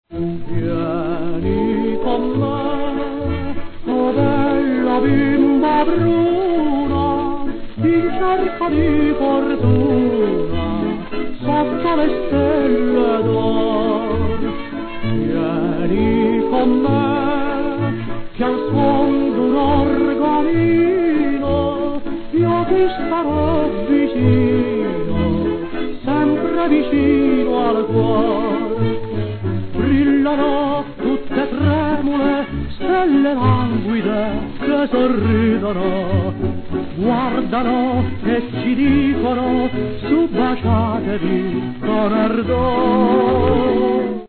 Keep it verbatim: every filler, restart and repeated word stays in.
Vieni con me, oh bella bimba bruna, in cerca di fortuna, sotto le stelle d'or. Vieni con me, che al suon d'un organino io ti starò vicino, sempre vicino al cuore. Brillano tutte tremule stelle languide che sorridono, guardano e ci dicono su baciatevi con ardore.